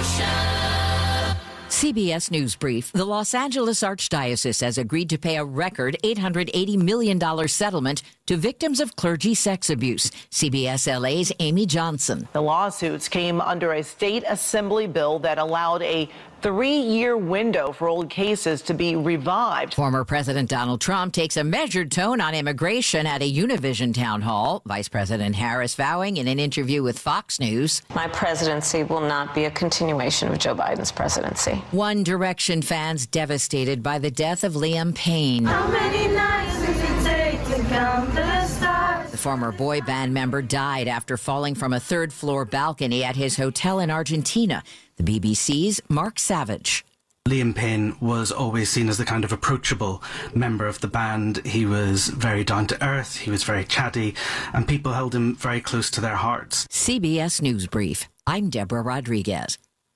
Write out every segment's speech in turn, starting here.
CBS News Brief. The Los Angeles Archdiocese has agreed to pay a record $880 million settlement to victims of clergy sex abuse. CBS LA's Amy Johnson. The lawsuits came under a state assembly bill that allowed a 3-year window for old cases to be revived. Former President Donald Trump takes a measured tone on immigration at a Univision town hall. Vice President Harris vowing in an interview with Fox News. My presidency will not be a continuation of Joe Biden's presidency. One Direction fans devastated by the death of Liam Payne. How many nights does it take to count the stars? The former boy band member died after falling from a third-floor balcony at his hotel in Argentina. The BBC's Mark Savage. Liam Payne was always seen as the kind of approachable member of the band. He was very down to earth, he was very chatty, and people held him very close to their hearts. CBS News Brief. I'm Deborah Rodriguez.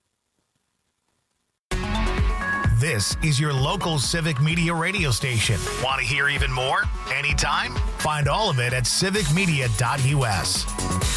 This is your local Civic Media radio station. Want to hear even more? Anytime? Find all of it at civicmedia.us.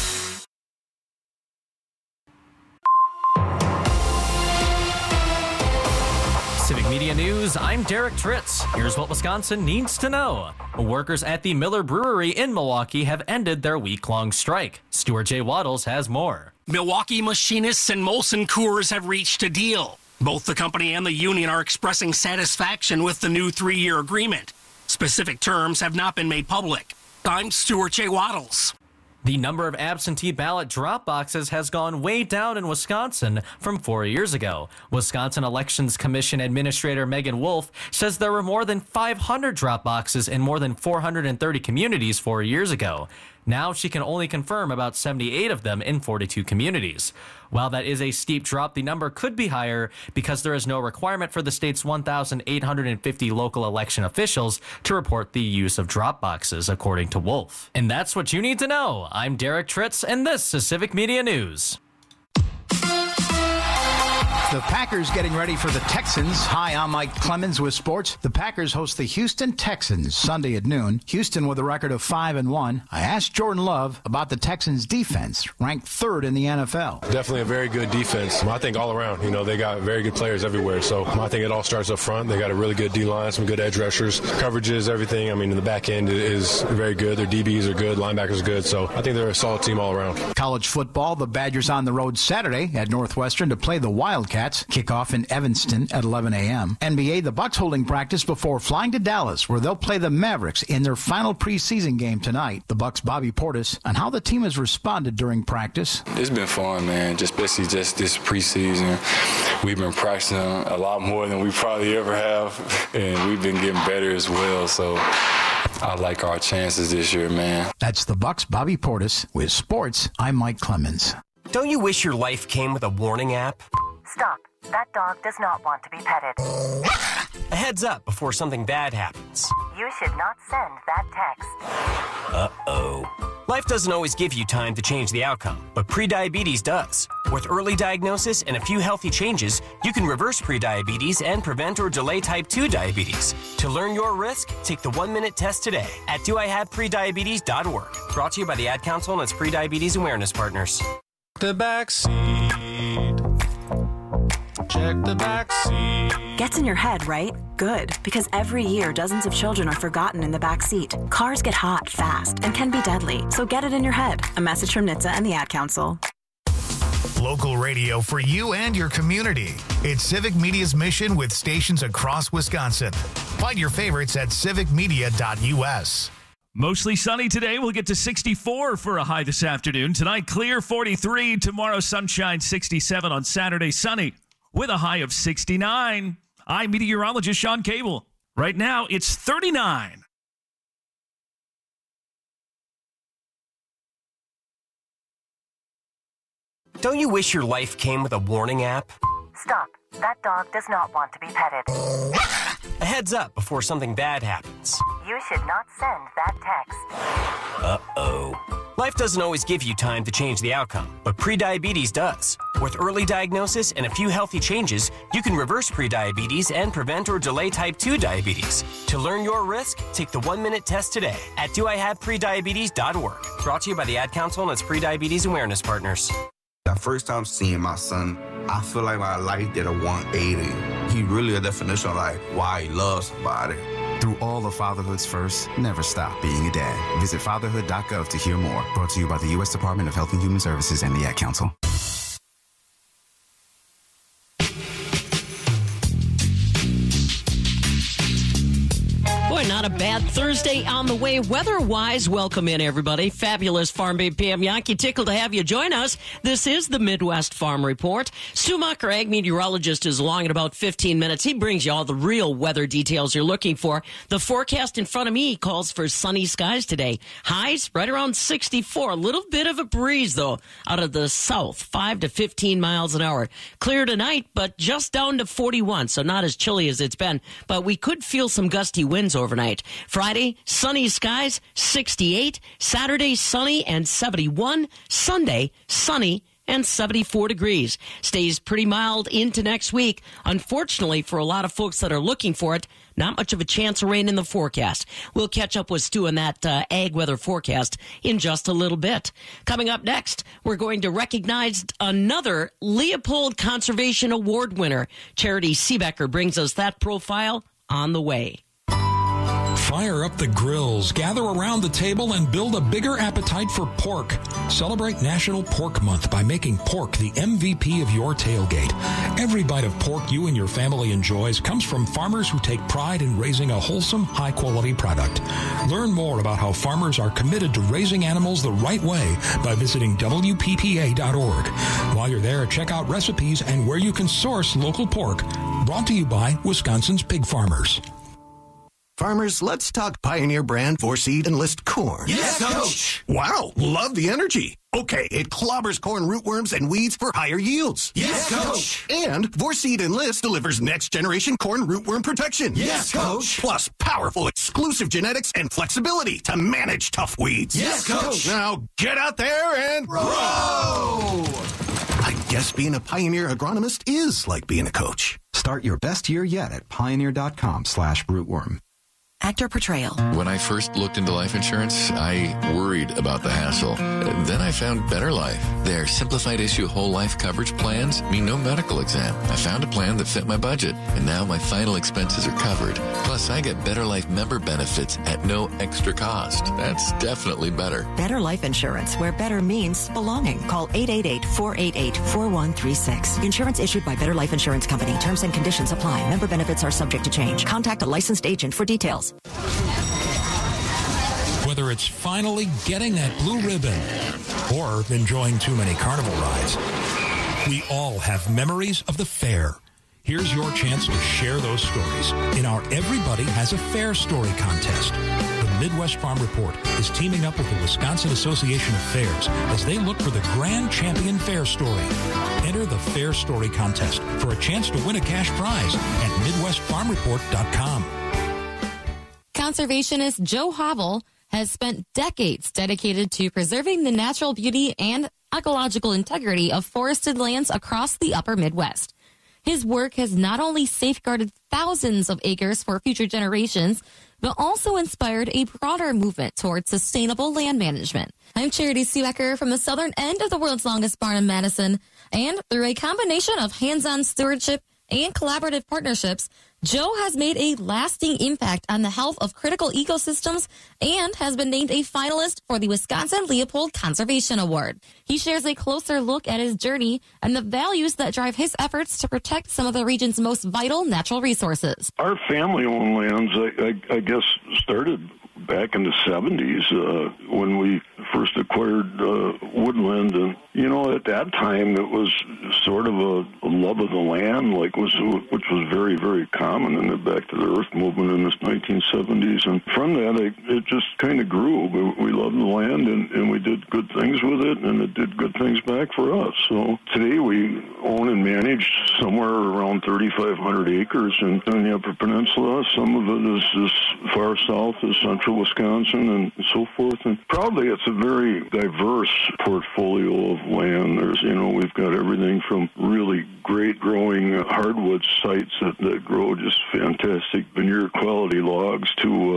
Civic Media News, I'm Derek Tritz. Here's what Wisconsin needs to know. Workers at the Miller Brewery in Milwaukee have ended their week-long strike. Stuart J. Waddles has more. Milwaukee Machinists and Molson Coors have reached a deal. Both the company and the union are expressing satisfaction with the new 3-year agreement. Specific terms have not been made public. I'm Stuart J. Waddles. The number of absentee ballot drop boxes has gone way down in Wisconsin from 4 years ago. Wisconsin Elections Commission Administrator Megan Wolf says there were more than 500 drop boxes in more than 430 communities 4 years ago. Now she can only confirm about 78 of them in 42 communities. While that is a steep drop, the number could be higher because there is no requirement for the state's 1,850 local election officials to report the use of drop boxes, according to Wolf. And that's what you need to know. I'm Derek Tritz, and this is Civic Media News. The Packers getting ready for the Texans. Hi, I'm Mike Clemens with sports. The Packers host the Houston Texans Sunday at noon. Houston with a record of 5-1. I asked Jordan Love about the Texans defense, ranked 3rd in the NFL. Definitely a very good defense. I think all around, they got very good players everywhere. So I think it all starts up front. They got a really good D-line, some good edge rushers, coverages, everything. In the back end is very good. Their DBs are good, linebackers are good. So I think they're a solid team all around. College football, the Badgers on the road Saturday at Northwestern to play the Wildcats. Kickoff in Evanston at 11 a.m. NBA, the Bucks holding practice before flying to Dallas, where they'll play the Mavericks in their final preseason game tonight. The Bucks' Bobby Portis on how the team has responded during practice. It's been fun, man. Especially this preseason. We've been practicing a lot more than we probably ever have, and we've been getting better as well. So I like our chances this year, man. That's the Bucks' Bobby Portis. With sports, I'm Mike Clemens. Don't you wish your life came with a warning app? Stop. That dog does not want to be petted. A heads up before something bad happens. You should not send that text. Uh-oh. Life doesn't always give you time to change the outcome, but prediabetes does. With early diagnosis and a few healthy changes, you can reverse prediabetes and prevent or delay type 2 diabetes. To learn your risk, take the 1-minute test today at doihaveprediabetes.org. Brought to you by the Ad Council and its prediabetes awareness partners. The backseat. Check the backseat. Gets in your head, right? Good, because every year dozens of children are forgotten in the backseat. Cars get hot fast and can be deadly, so get it in your head. A message from NHTSA and the Ad Council. Local radio for you and your community. It's Civic Media's mission with stations across Wisconsin. Find your favorites at civicmedia.us. Mostly sunny today. We'll get to 64 for a high this afternoon. Tonight, clear 43. Tomorrow, sunshine 67. On Saturday, sunny with a high of 69. I'm meteorologist Sean Cable. Right now, it's 39. Don't you wish your life came with a warning app? Stop. That dog does not want to be petted. A heads up before something bad happens. You should not send that text. Uh-oh. Life doesn't always give you time to change the outcome, but prediabetes does. With early diagnosis and a few healthy changes, you can reverse prediabetes and prevent or delay type 2 diabetes. To learn your risk, take the 1-minute test today at doihaveprediabetes.org. Brought to you by the Ad Council and its prediabetes awareness partners. The first time seeing my son I feel like my life did a 180. He really a definition of like why he loves somebody. Through all of fatherhood's first, never stop being a dad. Visit fatherhood.gov to hear more. Brought to you by the U.S. Department of Health and Human Services and the Ad Council. Boy, not a bad Thursday on the way. Weather-wise, welcome in, everybody. Fabulous Farm Babe Pam Yankee. Tickled to have you join us. This is the Midwest Farm Report. Stu Macher, ag meteorologist, is along in about 15 minutes. He brings you all the real weather details you're looking for. The forecast in front of me calls for sunny skies today. Highs right around 64. A little bit of a breeze, though, out of the south, 5 to 15 miles an hour. Clear tonight, but just down to 41, so not as chilly as it's been. But we could feel some gusty winds overnight. Friday, sunny skies, 68. Saturday, sunny and 71. Sunday, sunny and 74 degrees. Stays pretty mild into next week. Unfortunately, for a lot of folks that are looking for it, not much of a chance of rain in the forecast. We'll catch up with Stu on that ag weather forecast in just a little bit. Coming up next, we're going to recognize another Leopold Conservation Award winner. Charity Seebecker brings us that profile on the way. Fire up the grills, gather around the table, and build a bigger appetite for pork. Celebrate National Pork Month by making pork the MVP of your tailgate. Every bite of pork you and your family enjoys comes from farmers who take pride in raising a wholesome, high-quality product. Learn more about how farmers are committed to raising animals the right way by visiting WPPA.org. While you're there, check out recipes and where you can source local pork. Brought to you by Wisconsin's Pig Farmers. Farmers, let's talk Pioneer brand Vorseed Enlist corn. Yes, Coach! Wow, love the energy. Okay, it clobbers corn rootworms and weeds for higher yields. Yes, Coach! And Vorseed Enlist delivers next-generation corn rootworm protection. Yes, Coach! Plus powerful exclusive genetics and flexibility to manage tough weeds. Yes, Coach! Now get out there and grow! I guess being a Pioneer agronomist is like being a coach. Start your best year yet at pioneer.com/rootworm. Actor portrayal. When I first looked into life insurance, I worried about the hassle. Then I found Better Life. Their simplified issue whole life coverage plans mean no medical exam. I found a plan that fit my budget, and now my final expenses are covered. Plus, I get Better Life member benefits at no extra cost. That's definitely better. Better Life Insurance, where better means belonging. Call 888-488-4136. Insurance issued by Better Life Insurance Company. Terms and conditions apply. Member benefits are subject to change. Contact a licensed agent for details. Whether it's finally getting that blue ribbon or enjoying too many carnival rides, we all have memories of the fair. Here's your chance to share those stories in our Everybody Has a Fair Story contest. The Midwest Farm Report is teaming up with the Wisconsin Association of Fairs as they look for the grand champion fair story. Enter the Fair Story contest for a chance to win a cash prize at MidwestFarmReport.com. Conservationist Joe Havel has spent decades dedicated to preserving the natural beauty and ecological integrity of forested lands across the upper Midwest. His work has not only safeguarded thousands of acres for future generations, but also inspired a broader movement towards sustainable land management. I'm Charity Seebecker from the southern end of the world's longest barn in Madison, and through a combination of hands-on stewardship and collaborative partnerships, Joe has made a lasting impact on the health of critical ecosystems and has been named a finalist for the Wisconsin Leopold Conservation Award. He shares a closer look at his journey and the values that drive his efforts to protect some of the region's most vital natural resources. Our family-owned lands, I guess, started back in the 70s when we first acquired woodland. And, you know, at that time it was sort of a love of the land, which was very, very common in the Back to the Earth movement in the 1970s. And from that, it just kind of grew. We loved the land, and we did good things with it, and it did good things back for us. So today we own and manage somewhere around 3,500 acres in the Upper Peninsula. Some of it is as far south as central Wisconsin and so forth. And probably it's a very diverse portfolio of land. We've got everything everything from really great growing hardwood sites that grow just fantastic veneer quality logs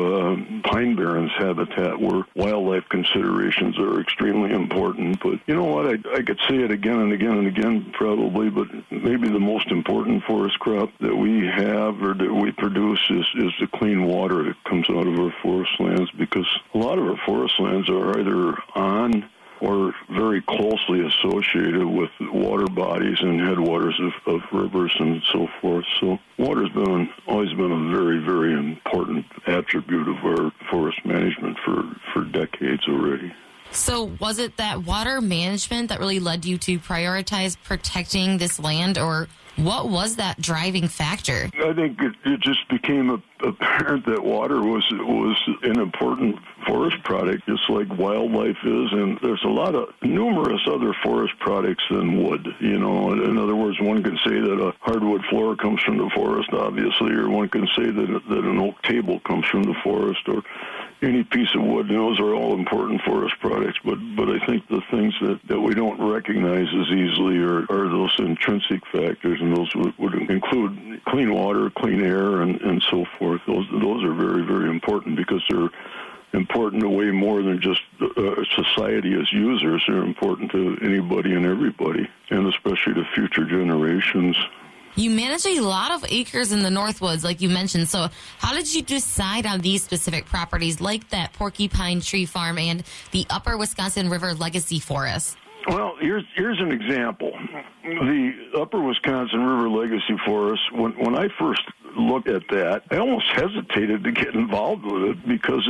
to pine barrens habitat where wildlife considerations are extremely important. But you know what, I could say it again and again and again probably, but maybe the most important forest crop that we have or that we produce is the clean water that comes out of our forest lands, because a lot of our forest lands are either on or very closely associated with water bodies and headwaters of rivers and so forth. So water's always been a very, very important attribute of our forest management for decades already. So was it that water management that really led you to prioritize protecting this land, or what was that driving factor? I think it just became apparent that water was an important forest product, just like wildlife is, and there's numerous other forest products than wood. You know, in other words, one can say that a hardwood floor comes from the forest, obviously, or one can say that an oak table comes from the forest, or any piece of wood. And those are all important forest products, but I think the things that we don't recognize as easily are those intrinsic factors, and those would include clean water, clean air, and so forth. Those are very, very important, because they're important to way more than just society as users. They're important to anybody and everybody, and especially to future generations. You manage a lot of acres in the Northwoods, like you mentioned. So how did you decide on these specific properties, like that Porcupine Tree Farm and the Upper Wisconsin River Legacy Forest? Well, here's an example. The Upper Wisconsin River Legacy Forest, when I first looked at that, I almost hesitated to get involved with it, because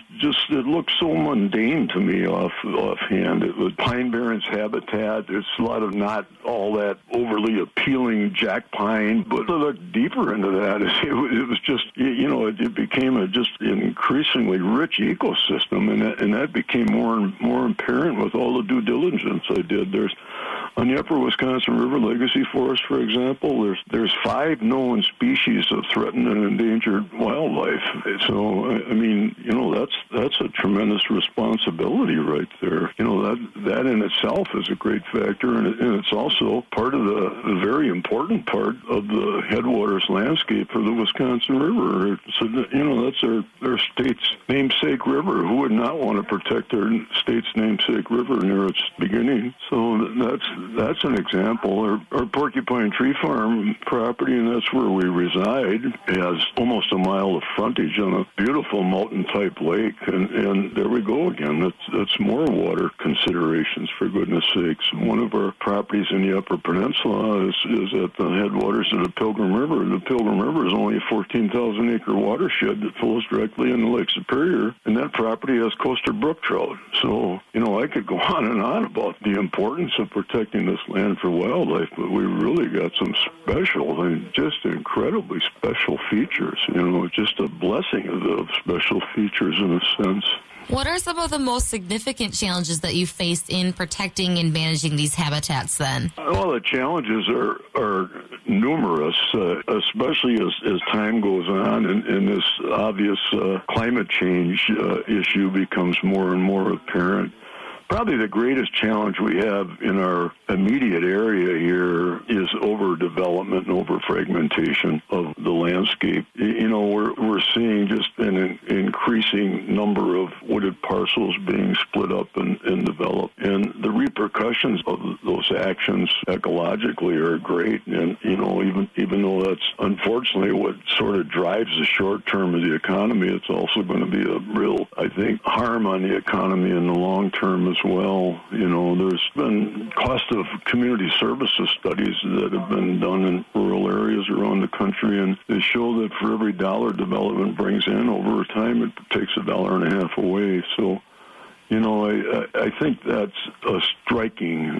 it looked so mundane to me offhand. It was pine barrens habitat. There's a lot of not all that overly appealing jack pine, but to look deeper into that, it was just, you know, it became just an increasingly rich ecosystem, and that became more and more apparent with all the due diligence I did. On the Upper Wisconsin River Legacy Forest, for example, there's 5 known species of threatened and endangered wildlife. So, I mean, you know, that's a tremendous responsibility right there. You know, that in itself is a great factor, and it's also part of the very important part of the headwaters landscape for the Wisconsin River. So, you know, that's their state's namesake river. Who would not want to protect their state's namesake river near its beginning? So that's an example. Our Porcupine Tree Farm property, and that's where we reside, has almost a mile of frontage on a beautiful mountain-type lake, and there we go again. That's more water considerations, for goodness sakes. One of our properties in the Upper Peninsula is at the headwaters of the Pilgrim River. The Pilgrim River is only a 14,000-acre watershed that flows directly into Lake Superior, and that property has coastal brook trout. So, you know, I could go on and on about the importance of protecting this land for wildlife, but we really got some special and just incredibly special features. You know, just a blessing of special features in a sense. What are some of the most significant challenges that you faced in protecting and managing these habitats then? Well, the challenges are numerous, especially as time goes on and this obvious climate change issue becomes more and more apparent. Probably the greatest challenge we have in our immediate area here is overdevelopment and overfragmentation of the landscape. You know, we're seeing just an increasing number of wooded parcels being split up and developed. And the repercussions of those actions ecologically are great. And, you know, even though that's unfortunately what sort of drives the short term of the economy, it's also going to be a real, I think, harm on the economy in the long term as well. You know, there's been cost of community services studies that have been done in rural areas around the country, and they show that for every $1 development brings in, over time it takes $1.50 away. So, you know, I think that's a striking,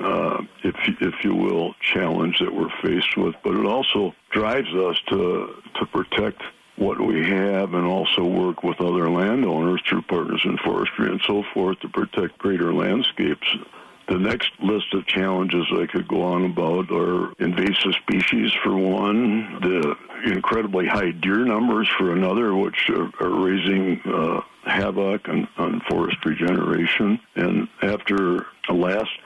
if you will, challenge that we're faced with, but it also drives us to protect what we have and also work with other landowners through Partners in Forestry and so forth to protect greater landscapes. The next list of challenges I could go on about are invasive species for one, the incredibly high deer numbers for another, which are raising havoc on forest regeneration. And after the last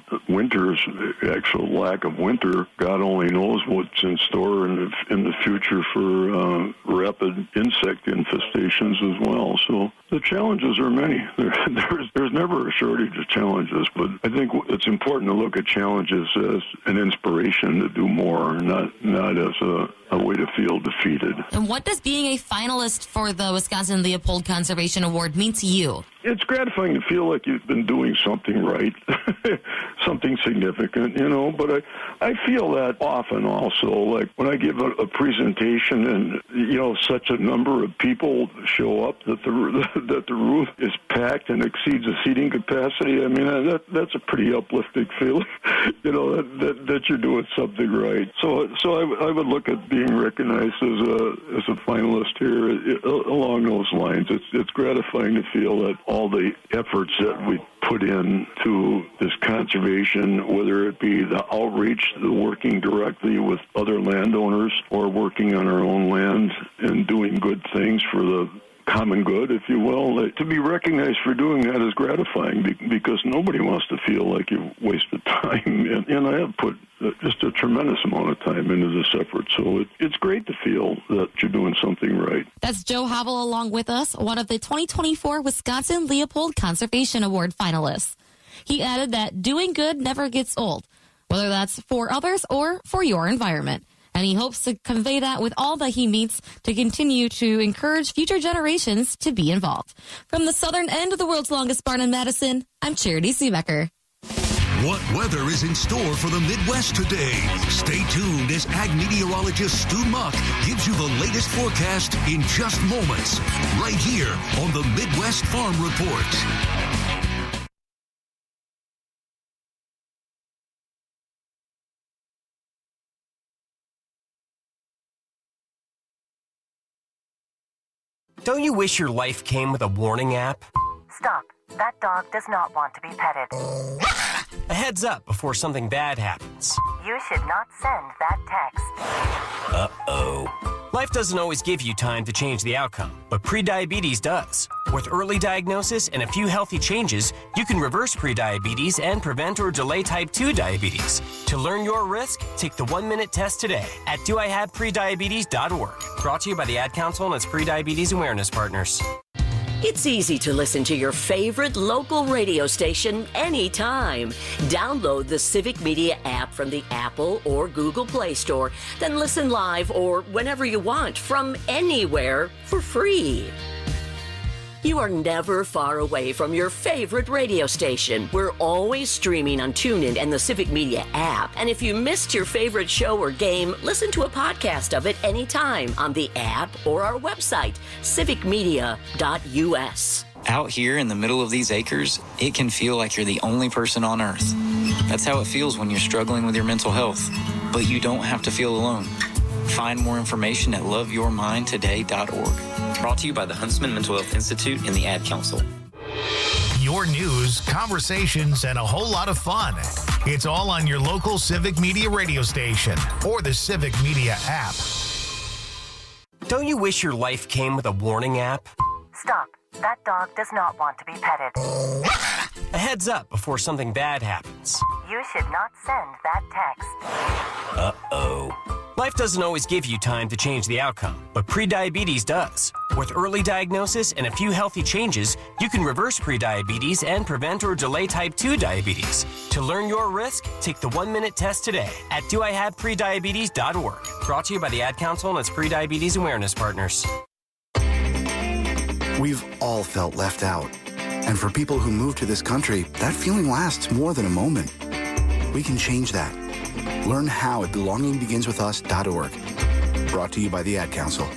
winter's actual lack of winter, God only knows what's in store in the future for rapid insect infestations as well. So the challenges are many. There's never a shortage of challenges, but I think it's important to look at challenges as an inspiration to do more, not as a way to feel defeated. And what does being a finalist for the Wisconsin Leopold Conservation Award mean to you? It's gratifying to feel like you've been doing something right, something significant, but I feel that often also, like when I give a presentation and, such a number of people show up that the roof is packed and exceeds the seating capacity. I mean, that's a pretty uplifting feeling, that you're doing something right. So I would look at being recognized as a finalist here along those lines. It's gratifying to feel that all the efforts that we put into this conservation, whether it be the outreach, the working directly with other landowners, or working on our own land and doing good things for the common good, if you will, to be recognized for doing that is gratifying because nobody wants to feel like you've wasted time. And I have put just a tremendous amount of time into this effort. So it's great to feel that you're doing something right. That's Joe Havel along with us, one of the 2024 Wisconsin Leopold Conservation Award finalists. He added that doing good never gets old, whether that's for others or for your environment. And he hopes to convey that with all that he meets to continue to encourage future generations to be involved. From the southern end of the world's longest barn in Madison, I'm Charity Seebecker. What weather is in store for the Midwest today? Stay tuned as ag meteorologist Stu Muck gives you the latest forecast in just moments, right here on the Midwest Farm Report. Don't you wish your life came with a warning app? Stop. That dog does not want to be petted. A heads up before something bad happens. You should not send that text. Uh-oh. Life doesn't always give you time to change the outcome, but prediabetes does. With early diagnosis and a few healthy changes, you can reverse prediabetes and prevent or delay type 2 diabetes. To learn your risk, take the 1-minute test today at doihaveprediabetes.org. Brought to you by the Ad Council and its Prediabetes Awareness Partners. It's easy to listen to your favorite local radio station anytime. Download the Civic Media app from the Apple or Google Play Store, then listen live or whenever you want from anywhere for free. You are never far away from your favorite radio station. We're always streaming on TuneIn and the Civic Media app. And if you missed your favorite show or game, listen to a podcast of it anytime on the app or our website, civicmedia.us. Out here in the middle of these acres, it can feel like you're the only person on earth. That's how it feels when you're struggling with your mental health. But you don't have to feel alone. Find more information at loveyourmindtoday.org. Brought to you by the Huntsman Mental Health Institute and the Ad Council. Your news, conversations, and a whole lot of fun. It's all on your local Civic Media radio station or the Civic Media app. Don't you wish your life came with a warning app? Stop. That dog does not want to be petted. A heads up before something bad happens. You should not send that text. Uh-oh. Life doesn't always give you time to change the outcome, but prediabetes does. With early diagnosis and a few healthy changes, you can reverse prediabetes and prevent or delay type 2 diabetes. To learn your risk, take the 1-minute test today at doihaveprediabetes.org. Brought to you by the Ad Council and its Prediabetes Awareness Partners. We've all felt left out. And for people who move to this country, that feeling lasts more than a moment. We can change that. Learn how at belongingbeginswithus.org. Brought to you by the Ad Council.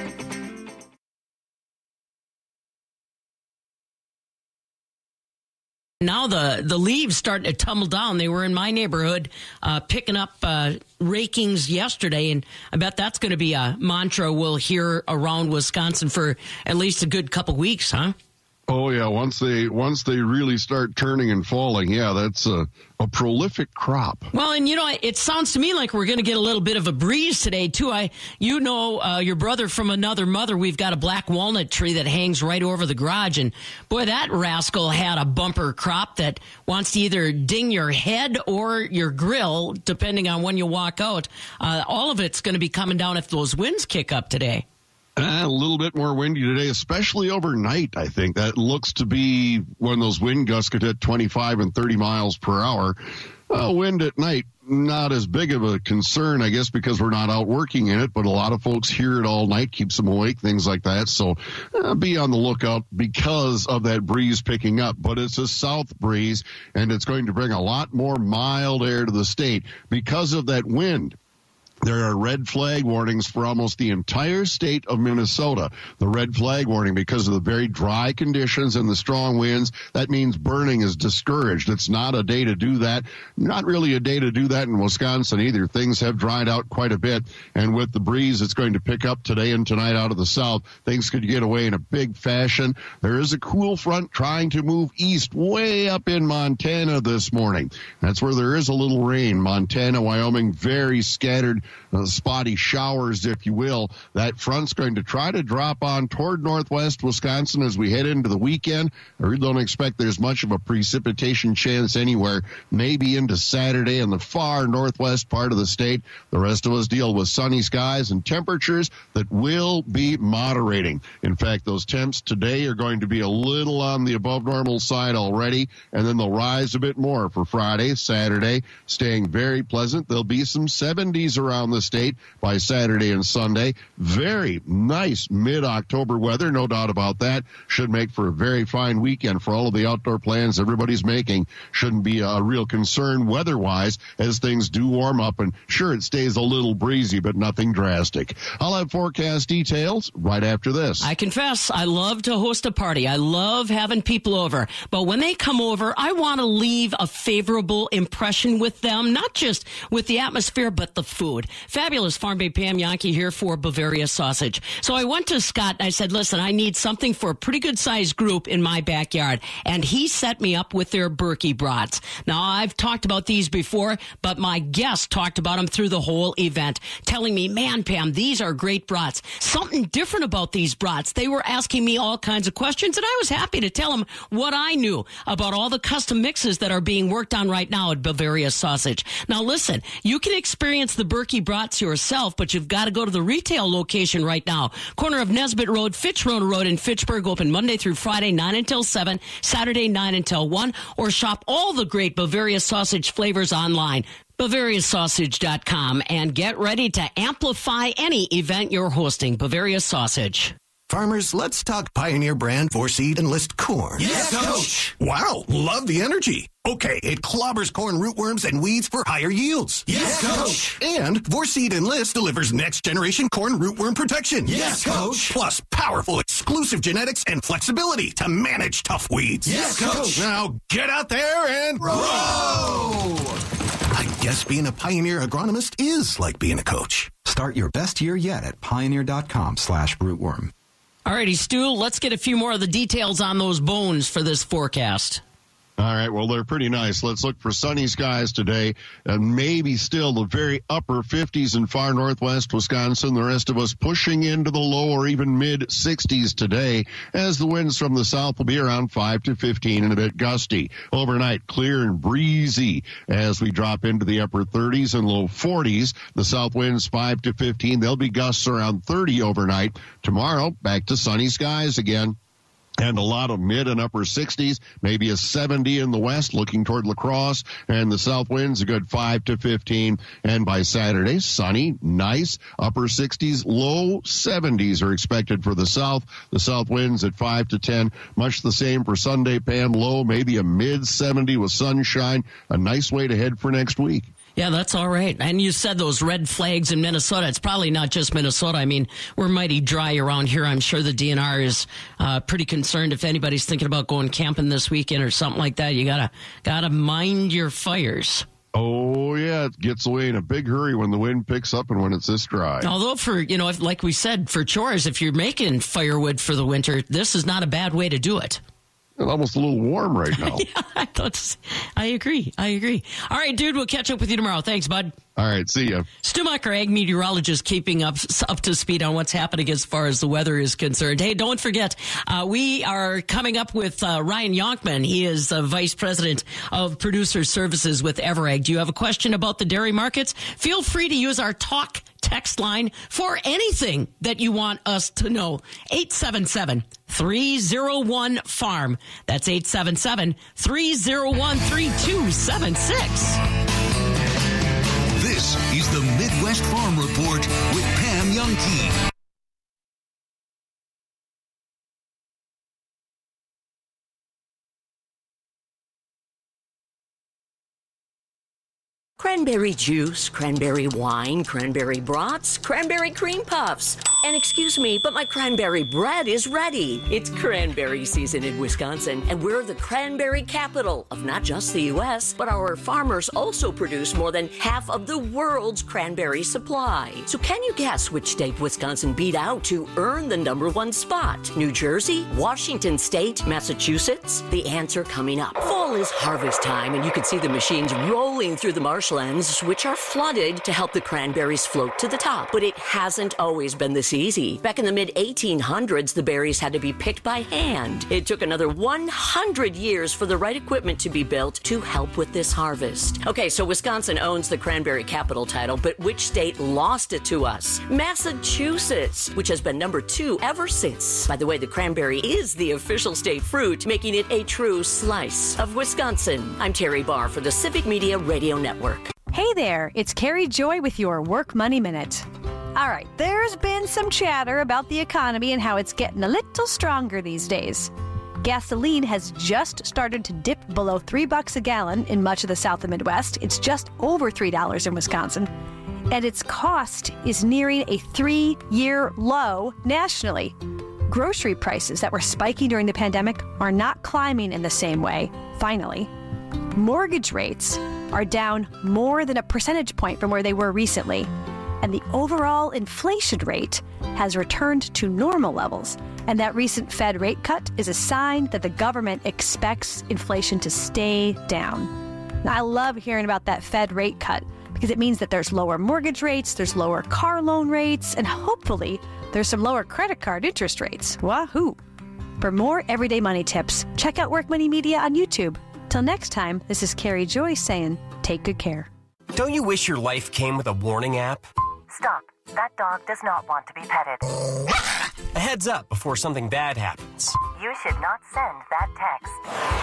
Now the leaves starting to tumble down. They were in my neighborhood picking up rakings yesterday, and I bet that's going to be a mantra we'll hear around Wisconsin for at least a good couple weeks, huh? Oh yeah, once they really start turning and falling, yeah, that's a prolific crop. Well, and it sounds to me like we're going to get a little bit of a breeze today too. Your brother from another mother. We've got a black walnut tree that hangs right over the garage, and boy, that rascal had a bumper crop that wants to either ding your head or your grill, depending on when you walk out. All of it's going to be coming down if those winds kick up today. A little bit more windy today, especially overnight, I think. That looks to be when those wind gusts could hit 25 and 30 miles per hour. Wind at night, not as big of a concern, I guess, because we're not out working in it, but a lot of folks hear it all night, keeps them awake, things like that. So be on the lookout because of that breeze picking up. But it's a south breeze, and it's going to bring a lot more mild air to the state because of that wind. There are red flag warnings for almost the entire state of Minnesota. The red flag warning because of the very dry conditions and the strong winds. That means burning is discouraged. It's not a day to do that. Not really a day to do that in Wisconsin either. Things have dried out quite a bit. And with the breeze, it's going to pick up today and tonight out of the south. Things could get away in a big fashion. There is a cool front trying to move east way up in Montana this morning. That's where there is a little rain. Montana, Wyoming, very scattered. Spotty showers, if you will. That front's going to try to drop on toward northwest Wisconsin as we head into the weekend. I really don't expect there's much of a precipitation chance anywhere. Maybe into Saturday in the far northwest part of the state. The rest of us deal with sunny skies and temperatures that will be moderating. In fact, those temps today are going to be a little on the above normal side already, and then they'll rise a bit more for Friday, Saturday, staying very pleasant. There'll be some 70s around the state by Saturday and Sunday. Very nice mid-October weather, no doubt about that. Should make for a very fine weekend for all of the outdoor plans everybody's making. Shouldn't be a real concern weather-wise as things do warm up. And sure, it stays a little breezy, but nothing drastic. I'll have forecast details right after this. I confess, I love to host a party. I love having people over. But when they come over, I want to leave a favorable impression with them, not just with the atmosphere, but the food. Fabulous Farm Babe Pam Jahnke here for Bavaria Sausage. So I went to Scott and I said, listen, I need something for a pretty good sized group in my backyard. And he set me up with their Berkey brats. Now, I've talked about these before, but my guest talked about them through the whole event, telling me, man, Pam, these are great brats. Something different about these brats. They were asking me all kinds of questions, and I was happy to tell them what I knew about all the custom mixes that are being worked on right now at Bavaria Sausage. Now, listen, you can experience the Berkey brats yourself, but you've got to go to the retail location right now. Corner of Nesbitt Road, Fitchrow Road in Fitchburg, open Monday through Friday, 9 until 7, Saturday, 9 until 1, or shop all the great Bavaria Sausage flavors online. BavariaSausage.com, and get ready to amplify any event you're hosting. Bavaria Sausage. Farmers, let's talk Pioneer brand 4-Seed Enlist corn. Yes, Coach! Wow, love the energy. Okay, it clobbers corn rootworms and weeds for higher yields. Yes, Coach! And 4-Seed Enlist delivers next-generation corn rootworm protection. Yes, Coach! Plus powerful exclusive genetics and flexibility to manage tough weeds. Yes, Coach! Now get out there and grow! I guess being a Pioneer agronomist is like being a coach. Start your best year yet at pioneer.com/rootworm. All righty, Stu, let's get a few more of the details on those bones for this forecast. All right, well, they're pretty nice. Let's look for sunny skies today, and maybe still the very upper 50s in far northwest Wisconsin. The rest of us pushing into the low or even mid-60s today, as the winds from the south will be around 5 to 15 and a bit gusty. Overnight, clear and breezy as we drop into the upper 30s and low 40s. The south winds 5 to 15. There'll be gusts around 30 overnight. Tomorrow, back to sunny skies again. And a lot of mid and upper 60s, maybe a 70 in the west looking toward La Crosse, and the south winds a good 5 to 15. And by Saturday, sunny, nice, upper 60s, low 70s are expected for the south. The south winds at 5 to 10. Much the same for Sunday, Pam, low, maybe a mid 70 with sunshine. A nice way to head for next week. Yeah, that's all right. And you said those red flags in Minnesota. It's probably not just Minnesota. I mean, we're mighty dry around here. I'm sure the DNR is pretty concerned if anybody's thinking about going camping this weekend or something like that. You gotta mind your fires. Oh, yeah, it gets away in a big hurry when the wind picks up and when it's this dry. Although like we said, for chores, if you're making firewood for the winter, this is not a bad way to do it. almost a little warm right now. Yeah, I agree. All right, dude, we'll catch up with you tomorrow. Thanks, bud. All right, see ya. Stu Mucker, ag meteorologist, keeping up to speed on what's happening as far as the weather is concerned. Hey, don't forget, we are coming up with Ryan Yonkman. He is Vice President of Producer Services with Everag. Do you have a question about the dairy markets? Feel free to use our talk text line for anything that you want us to know. 877-301-FARM. That's 877-301-3276. This is the Midwest Farm Report with Pam Youngkey. Cranberry juice, cranberry wine, cranberry brats, cranberry cream puffs. And excuse me, but my cranberry bread is ready. It's cranberry season in Wisconsin, and we're the cranberry capital of not just the U.S., but our farmers also produce more than half of the world's cranberry supply. So can you guess which state Wisconsin beat out to earn the #1 spot? New Jersey, Washington State, Massachusetts? The answer coming up. Fall is harvest time, and you can see the machines rolling through the marshlands, which are flooded to help the cranberries float to the top. But it hasn't always been this easy. Back in the mid-1800s, the berries had to be picked by hand. It took another 100 years for the right equipment to be built to help with this harvest. Okay, so Wisconsin owns the cranberry capital title, but which state lost it to us? Massachusetts, which has been #2 ever since. By the way, the cranberry is the official state fruit, making it a true slice of Wisconsin. I'm Terry Barr for the Civic Media Radio Network. Hey there, it's Carrie Joy with your Work Money Minute. All right, there's been some chatter about the economy and how it's getting a little stronger these days. Gasoline has just started to dip below $3 a gallon in much of the South and Midwest. It's just over $3 in Wisconsin. And its cost is nearing a 3-year low nationally. Grocery prices that were spiking during the pandemic are not climbing in the same way, finally. Mortgage rates are down more than a percentage point from where they were recently. And the overall inflation rate has returned to normal levels. And that recent Fed rate cut is a sign that the government expects inflation to stay down. Now, I love hearing about that Fed rate cut because it means that there's lower mortgage rates, there's lower car loan rates, and hopefully there's some lower credit card interest rates. Wahoo! For more everyday money tips, check out Work Money Media on YouTube. Till next time, this is Carrie Joy saying, take good care. Don't you wish your life came with a warning app? Stop. That dog does not want to be petted. A heads up before something bad happens. You should not send that text.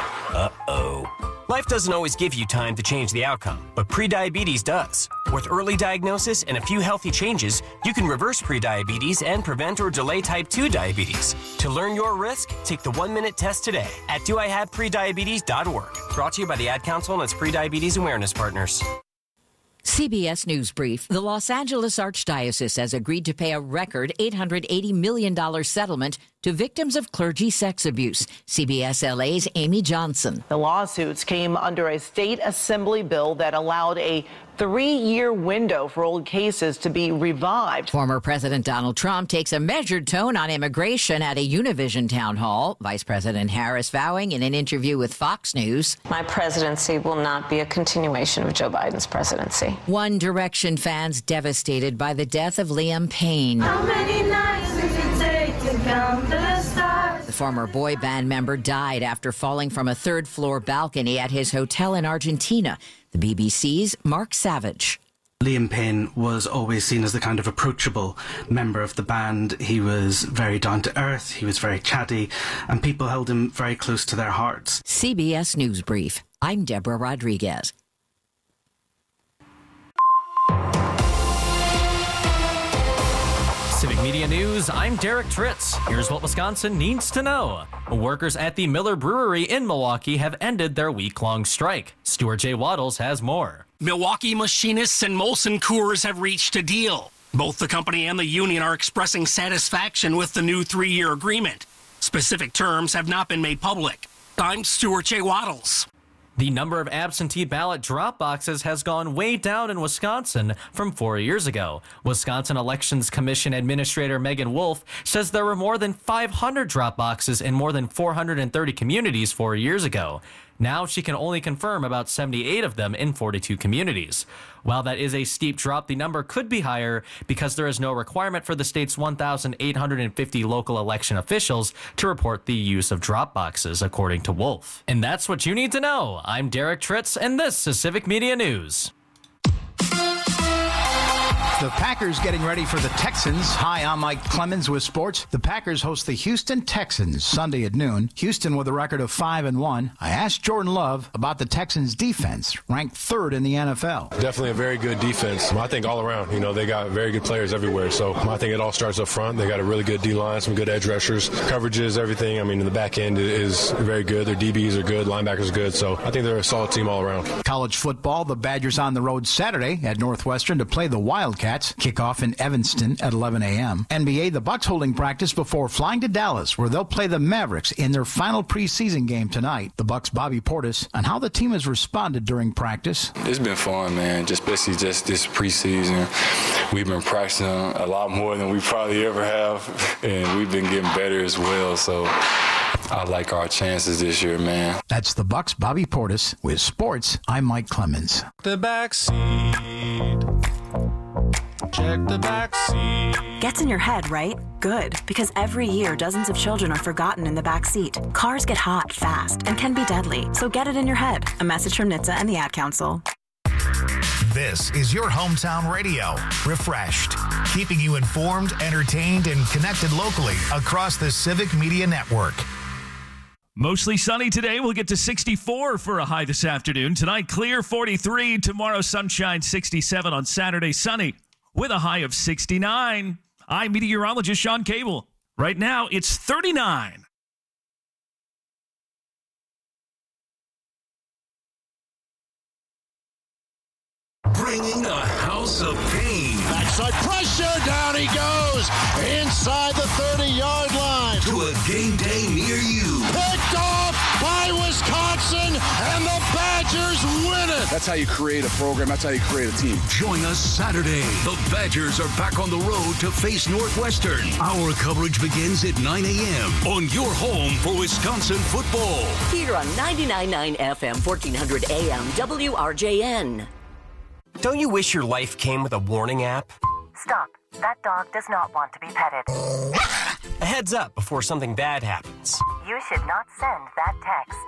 Uh-oh. Life doesn't always give you time to change the outcome, but prediabetes does. With early diagnosis and a few healthy changes, you can reverse prediabetes and prevent or delay type 2 diabetes. To learn your risk, take the 1-minute test today at doihaveprediabetes.org. Brought to you by the Ad Council and its prediabetes awareness partners. CBS News Brief. The Los Angeles Archdiocese has agreed to pay a record $880 million settlement to victims of clergy sex abuse. CBS LA's Amy Johnson. The lawsuits came under a state assembly bill that allowed a 3-year window for old cases to be revived. Former President Donald Trump takes a measured tone on immigration at a Univision town hall. Vice President Harris vowing in an interview with Fox News. My presidency will not be a continuation of Joe Biden's presidency. One Direction fans devastated by the death of Liam Payne. How many nights does it take to count the stars? The former boy band member died after falling from a third-floor balcony at his hotel in Argentina. The BBC's Mark Savage. Liam Payne was always seen as the kind of approachable member of the band. He was very down to earth, he was very chatty, and people held him very close to their hearts. CBS News Brief. I'm Deborah Rodriguez. Civic Media News, I'm Derek Tritz. Here's what Wisconsin needs to know. Workers at the Miller Brewery in Milwaukee have ended their week-long strike. Stuart J. Waddles has more. Milwaukee Machinists and Molson Coors have reached a deal. Both the company and the union are expressing satisfaction with the new 3-year agreement. Specific terms have not been made public. I'm Stuart J. Waddles. The number of absentee ballot drop boxes has gone way down in Wisconsin from 4 years ago. Wisconsin Elections Commission Administrator Megan Wolf says there were more than 500 drop boxes in more than 430 communities 4 years ago. Now she can only confirm about 78 of them in 42 communities. While that is a steep drop, the number could be higher because there is no requirement for the state's 1,850 local election officials to report the use of drop boxes, according to Wolf. And that's what you need to know. I'm Derek Tritz, and this is Civic Media News. The Packers getting ready for the Texans. Hi, I'm Mike Clemens with sports. The Packers host the Houston Texans Sunday at noon. Houston with a record of 5-1. I asked Jordan Love about the Texans defense, ranked third in the NFL. Definitely a very good defense. I think all around, they got very good players everywhere. So I think it all starts up front. They got a really good D-line, some good edge rushers, coverages, everything. In the back end is very good. Their DBs are good, linebackers are good. So I think they're a solid team all around. College football, the Badgers on the road Saturday at Northwestern to play the Wildcats. Kickoff in Evanston at 11 a.m. NBA, the Bucks holding practice before flying to Dallas, where they'll play the Mavericks in their final preseason game tonight. The Bucks' Bobby Portis on how the team has responded during practice. It's been fun, man. Especially this preseason. We've been practicing a lot more than we probably ever have, and we've been getting better as well. So I like our chances this year, man. That's the Bucks' Bobby Portis. With sports, I'm Mike Clemens. The backseat. Check the backseat. Gets in your head, right? Good, because every year dozens of children are forgotten in the backseat. Cars get hot fast and can be deadly, so get it in your head. A message from NHTSA and the Ad Council. This is your hometown radio, refreshed, keeping you informed, entertained, and connected locally across the Civic Media Network. Mostly sunny today. We'll get to 64 for a high this afternoon. Tonight, clear 43. Tomorrow, sunshine 67. On Saturday, sunny with a high of 69. I'm meteorologist Sean Cable. Right now, it's 39. Bringing a house of pain. Backside pressure, down he goes, inside the 30-yard line. To a game day near you. Picked off by Wisconsin, and the Badgers win it. That's how you create a program. That's how you create a team. Join us Saturday. The Badgers are back on the road to face Northwestern. Our coverage begins at 9 a.m. on your home for Wisconsin football. Here on 99.9 FM, 1400 AM, WRJN. Don't you wish your life came with a warning app? Stop. That dog does not want to be petted. A heads up before something bad happens. You should not send that text.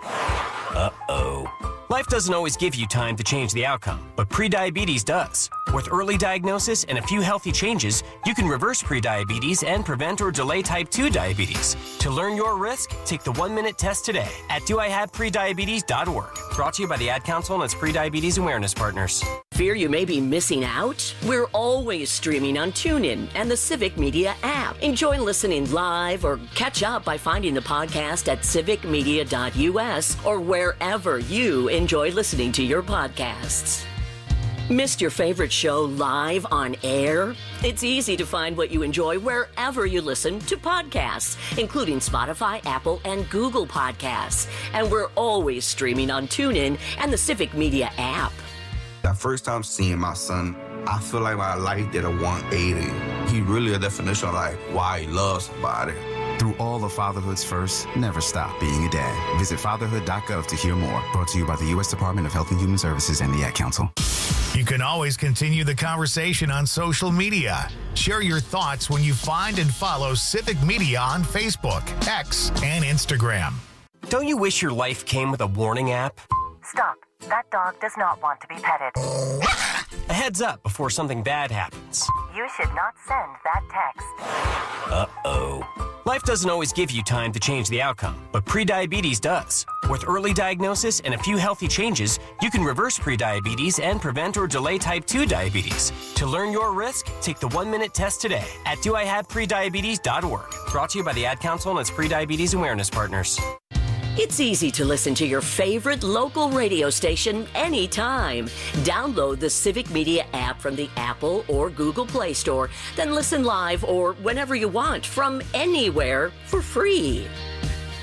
Uh-oh. Life doesn't always give you time to change the outcome, but prediabetes does. With early diagnosis and a few healthy changes, you can reverse prediabetes and prevent or delay type 2 diabetes. To learn your risk, take the 1-minute test today at doihaveprediabetes.org. Brought to you by the Ad Council and its Prediabetes Awareness Partners. Fear you may be missing out? We're always streaming on TuneIn and the Civic Media app. Enjoy listening live or catch up by finding the podcast at civicmedia.us or wherever you enjoy listening to your podcasts. Missed your favorite show live on air? It's easy to find what you enjoy wherever you listen to podcasts, including Spotify, Apple, and Google Podcasts. And we're always streaming on TuneIn and the Civic Media app. That first time seeing my son, I feel like my life did a 180. He really a definition of like why he loves somebody. Through all of fatherhood's first, never stop being a dad. Visit fatherhood.gov to hear more. Brought to you by the U.S. Department of Health and Human Services and the Ad Council. You can always continue the conversation on social media. Share your thoughts when you find and follow Civic Media on Facebook, X, and Instagram. Don't you wish your life came with a warning app? Stop. That dog does not want to be petted. A heads up before something bad happens. You should not send that text. Uh-oh. Life doesn't always give you time to change the outcome, but prediabetes does. With early diagnosis and a few healthy changes, you can reverse prediabetes and prevent or delay type 2 diabetes. To learn your risk, take the 1-minute test today at doihaveprediabetes.org. Brought to you by the Ad Council and its Prediabetes Awareness Partners. It's easy to listen to your favorite local radio station anytime. Download the Civic Media app from the Apple or Google Play Store, then listen live or whenever you want from anywhere for free.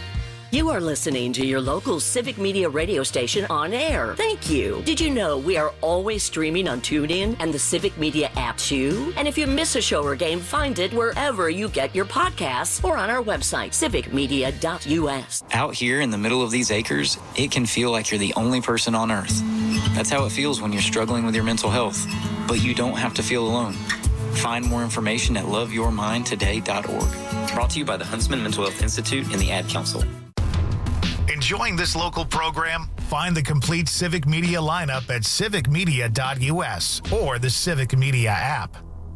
You are listening to your local Civic Media radio station on air. Thank you. Did you know we are always streaming on TuneIn and the Civic Media app too? And if you miss a show or game, find it wherever you get your podcasts or on our website, civicmedia.us. Out here in the middle of these acres, it can feel like you're the only person on earth. That's how it feels when you're struggling with your mental health. But you don't have to feel alone. Find more information at loveyourmindtoday.org. Brought to you by the Huntsman Mental Health Institute and the Ad Council. Enjoying this local program? Find the complete Civic Media lineup at civicmedia.us or the Civic Media app.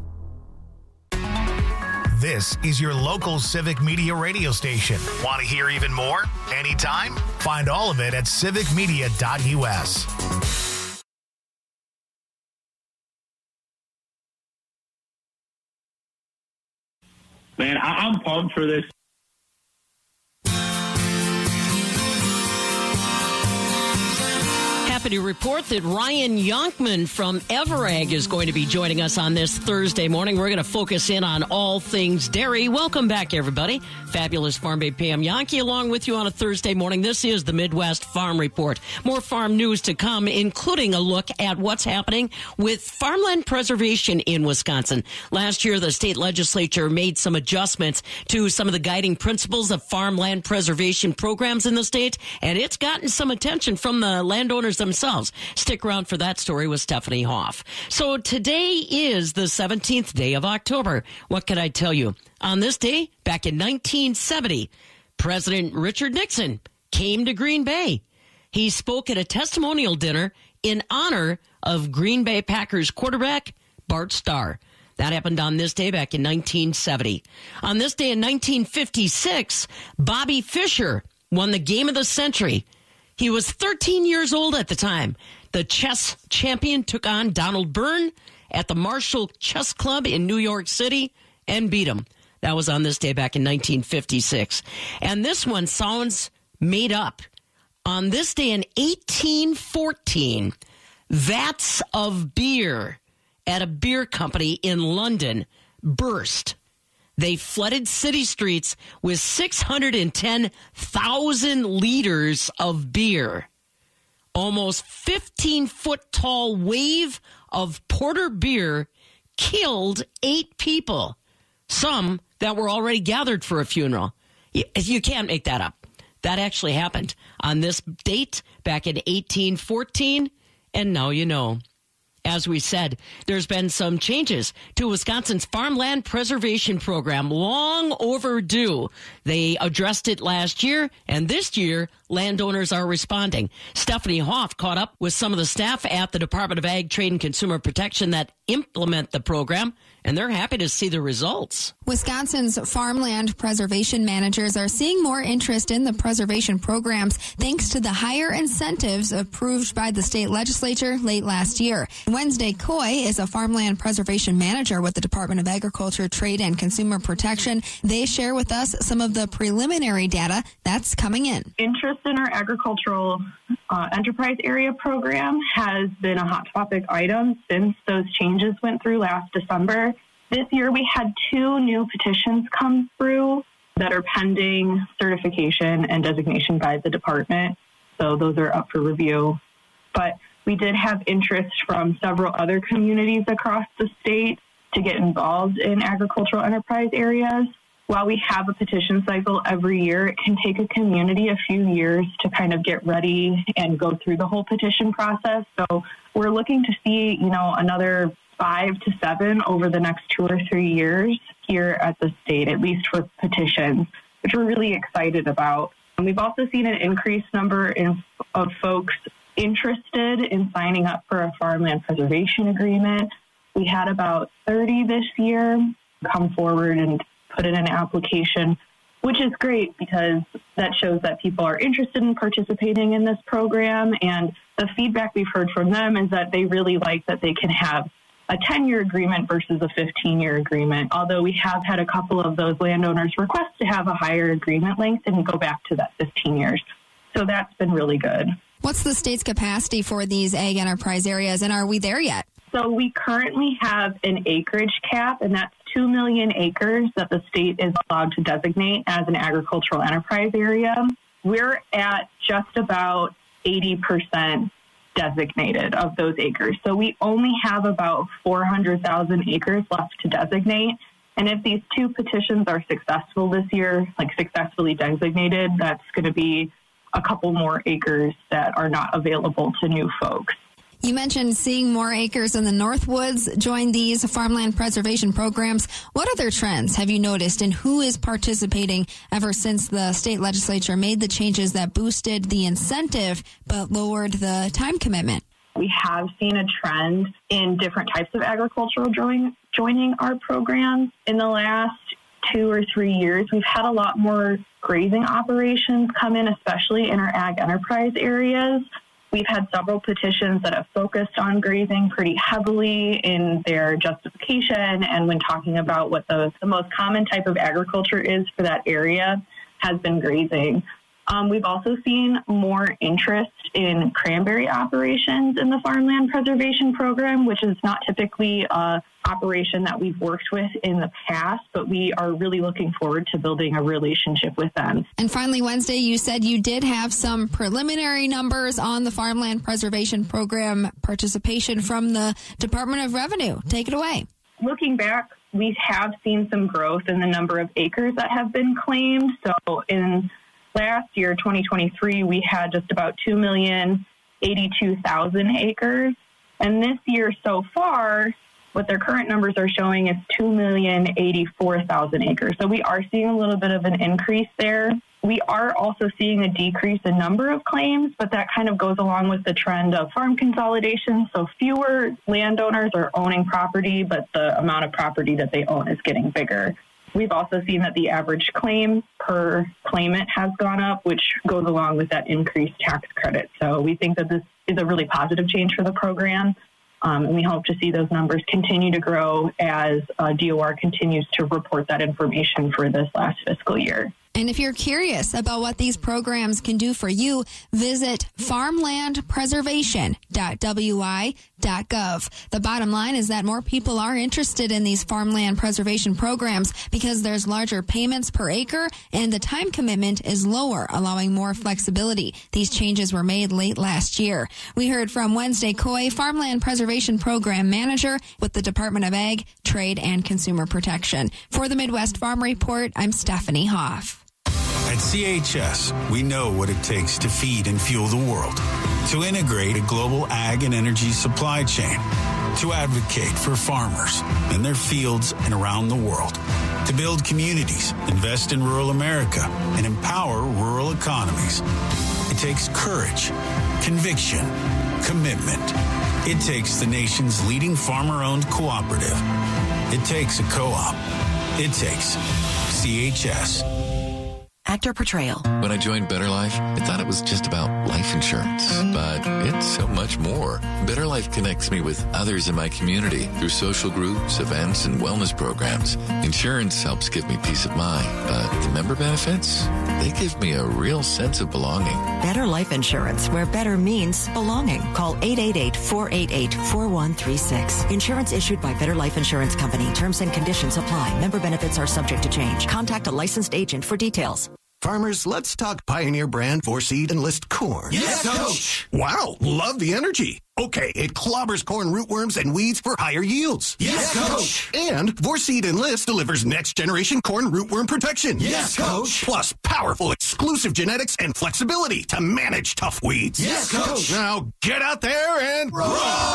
This is your local Civic Media radio station. Want to hear even more? Anytime? Find all of it at civicmedia.us. Man, I'm pumped for this. Happy to report that Ryan Yonkman from Everag is going to be joining us on this Thursday morning. We're going to focus in on all things dairy. Welcome back, everybody. Fabulous Farm Bay Pam Yankee along with you on a Thursday morning. This is the Midwest Farm Report. More farm news to come, including a look at what's happening with farmland preservation in Wisconsin. Last year, the state legislature made some adjustments to some of the guiding principles of farmland preservation programs in the state, and it's gotten some attention from the landowners themselves. Stick around for that story with Stephanie Hoff. So today is the 17th day of October. What can I tell you? On this day, back in 1970, President Richard Nixon came to Green Bay. He spoke at a testimonial dinner in honor of Green Bay Packers quarterback Bart Starr. That happened on this day back in 1970. On this day in 1956, Bobby Fischer won the game of the century. He was 13 years old at the time. The chess champion took on Donald Byrne at the Marshall Chess Club in New York City and beat him. That was on this day back in 1956. And this one sounds made up. On this day in 1814, vats of beer at a beer company in London burst. They flooded city streets with 610,000 liters of beer. Almost 15-foot tall wave of porter beer killed 8 people, some that were already gathered for a funeral. You can't make that up. That actually happened on this date back in 1814, and now you know. As we said, there's been some changes to Wisconsin's farmland preservation program, long overdue. They addressed it last year, and this year, landowners are responding. Stephanie Hoff caught up with some of the staff at the Department of Ag, Trade, and Consumer Protection that implement the program, and they're happy to see the results. Wisconsin's farmland preservation managers are seeing more interest in the preservation programs thanks to the higher incentives approved by the state legislature late last year. Wednesday Coy is a farmland preservation manager with the Department of Agriculture, Trade, and Consumer Protection. They share with us some of the preliminary data that's coming in. Interest in our agricultural enterprise area program has been a hot topic item since those changes went through last December. This year we had 2 new petitions come through that are pending certification and designation by the department. So those are up for review. But we did have interest from several other communities across the state to get involved in agricultural enterprise areas. While we have a petition cycle every year, it can take a community a few years to kind of get ready and go through the whole petition process. So we're looking to see, another 5 to 7 over the next 2 or 3 years here at the state, at least for petitions, which we're really excited about. And we've also seen an increased number of folks interested in signing up for a farmland preservation agreement. We had about 30 this year come forward and put in an application, which is great because that shows that people are interested in participating in this program. And the feedback we've heard from them is that they really like that they can have a 10-year agreement versus a 15-year agreement, although we have had a couple of those landowners request to have a higher agreement length and go back to that 15 years. So that's been really good. What's the state's capacity for these ag enterprise areas, and are we there yet? So we currently have an acreage cap, and that's 2 million acres that the state is allowed to designate as an agricultural enterprise area. we're at just about 80% designated of those acres. So we only have about 400,000 acres left to designate. And if these 2 petitions are successful this year, like successfully designated, that's going to be a couple more acres that are not available to new folks. You mentioned seeing more acres in the Northwoods join these farmland preservation programs. What other trends have you noticed, and who is participating ever since the state legislature made the changes that boosted the incentive but lowered the time commitment? We have seen a trend in different types of agricultural joining our programs. In the last 2 or 3 years, we've had a lot more grazing operations come in, especially in our ag enterprise areas. We've had several petitions that have focused on grazing pretty heavily in their justification, and when talking about what the most common type of agriculture is for that area has been grazing. We've also seen more interest in cranberry operations in the farmland preservation program, which is not typically an operation that we've worked with in the past, but we are really looking forward to building a relationship with them. And finally, Wednesday, you said you did have some preliminary numbers on the farmland preservation program participation from the Department of Revenue. Take it away. Looking back, we have seen some growth in the number of acres that have been claimed. So in last year, 2023, we had just about 2,082,000 acres. And this year so far, what their current numbers are showing is 2,084,000 acres. So we are seeing a little bit of an increase there. We are also seeing a decrease in number of claims, but that kind of goes along with the trend of farm consolidation. So fewer landowners are owning property, but the amount of property that they own is getting bigger. We've also seen that the average claim per claimant has gone up, which goes along with that increased tax credit. So we think that this is a really positive change for the program. And we hope to see those numbers continue to grow as DOR continues to report that information for this last fiscal year. And if you're curious about what these programs can do for you, visit farmlandpreservation.wi.gov. The bottom line is that more people are interested in these farmland preservation programs because there's larger payments per acre and the time commitment is lower, allowing more flexibility. These changes were made late last year. We heard from Wednesday Coy, Farmland Preservation Program Manager with the Department of Ag, Trade, and Consumer Protection. For the Midwest Farm Report, I'm Stephanie Hoff. At CHS, we know what it takes to feed and fuel the world, to integrate a global ag and energy supply chain, to advocate for farmers in their fields and around the world, to build communities, invest in rural America, and empower rural economies. It takes courage, conviction, commitment. It takes the nation's leading farmer-owned cooperative. It takes a co-op. It takes CHS. Actor portrayal. When I joined Better Life, I thought it was just about life insurance, but it's so much more. Better Life connects me with others in my community through social groups, events, and wellness programs. Insurance helps give me peace of mind, but the member benefits, they give me a real sense of belonging. Better Life Insurance, where better means belonging. Call 888-488-4136. Insurance issued by Better Life Insurance Company. Terms and conditions apply. Member benefits are subject to change. Contact a licensed agent for details. Farmers, let's talk Pioneer brand Vorseed Enlist corn. Yes, Coach! Wow, love the energy. Okay, it clobbers corn rootworms and weeds for higher yields. Yes, Coach! And Vorseed Enlist delivers next-generation corn rootworm protection. Yes, Coach! Plus powerful exclusive genetics and flexibility to manage tough weeds. Yes, Coach! Now get out there and grow!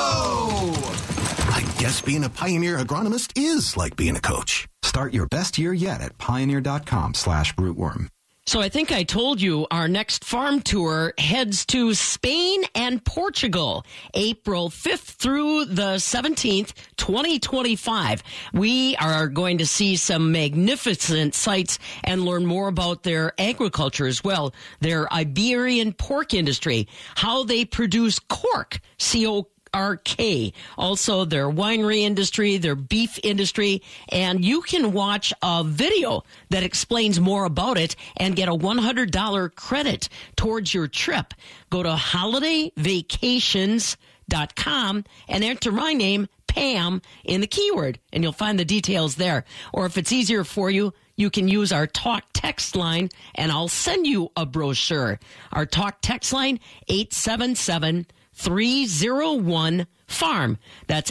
I guess being a Pioneer agronomist is like being a coach. Start your best year yet at pioneer.com/rootworm. So I think I told you our next farm tour heads to Spain and Portugal, April 5th through the 17th, 2025. We are going to see some magnificent sights and learn more about their agriculture as well, their Iberian pork industry, how they produce cork, C-O-R-K, also their winery industry, their beef industry, and you can watch a video that explains more about it and get a $100 credit towards your trip. Go to holidayvacations.com and enter my name, Pam, in the keyword, and you'll find the details there. Or if it's easier for you, you can use our Talk text line, and I'll send you a brochure. Our Talk text line, 877-301-FARM. That's